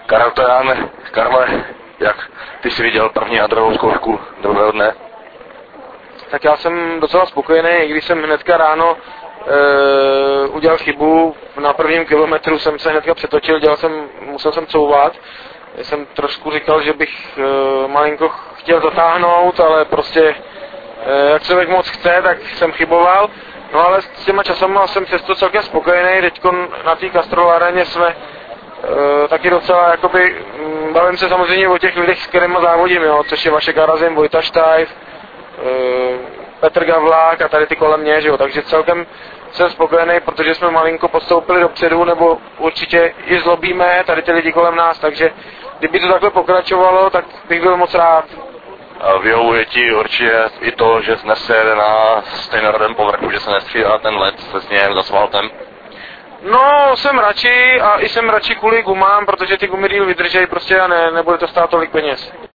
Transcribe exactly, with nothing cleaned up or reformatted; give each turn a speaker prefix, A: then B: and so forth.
A: Karel Toján, Karle, jak ty jsi viděl první a druhou zkoušku druhého dne?
B: Tak já jsem docela spokojený, i když jsem hnedka ráno e, udělal chybu. Na prvním kilometru jsem se hnedka přetočil, dělal jsem, musel jsem couvat. Já jsem trošku říkal, že bych e, malinko chtěl dotáhnout, ale prostě e, jak člověk moc chce, tak jsem chyboval. No ale s těma časama jsem přesto celkem spokojený. Teďko na té Castrol aréně jsme e, taky docela, jakoby, m, bavím se samozřejmě o těch lidech, s kterými závodím, jo, což je Vašek Arazim, Vojta Štajf, Petr Gavlák a tady ty kolem mě, že jo, takže celkem jsem spokojený, protože jsme malinko postoupili dopředu, nebo určitě i zlobíme tady ty lidi kolem nás, takže kdyby to takhle pokračovalo, tak bych byl moc rád.
A: Vyhovuje ti určitě i to, že znese na stejnorodém povrchu, že se nestřídá ten led se sněhem, s asfaltem?
B: No, jsem radši a i jsem radši kvůli gumám, protože ty gumy díl vydržej prostě a ne, nebude to stát tolik peněz.